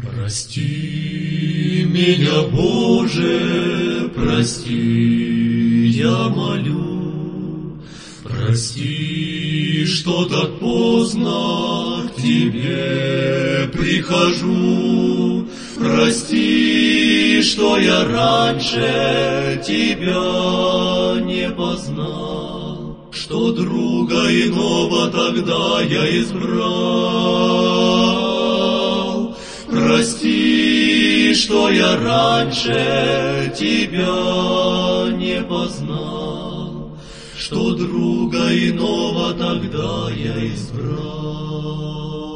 Прости меня, Боже, прости, я молю. Прости, что так поздно к Тебе прихожу. Прости, что я раньше Тебя не познал, что друга иного тогда я избрал. Прости, что я раньше Тебя не познал, что друга иного тогда я избрал.